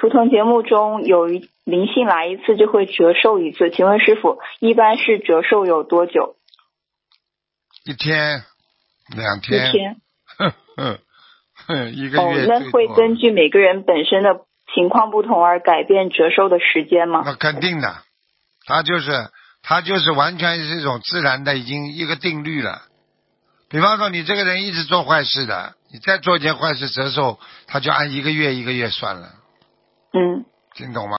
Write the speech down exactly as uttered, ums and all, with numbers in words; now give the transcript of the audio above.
图腾节目中有一灵性来一次就会折寿一次，请问师傅，一般是折寿有多久？ 一天、两天。 一天。 哼哼哼，一个月。 哦，那会根据每个人本身的情况不同而改变折寿的时间吗？ 那肯定的，它就是它就是完全是一种自然的，已经一个定律了。比方说你这个人一直做坏事的，你再做一件坏事折寿，他就按一个月一个月算了。 嗯， 听懂吗？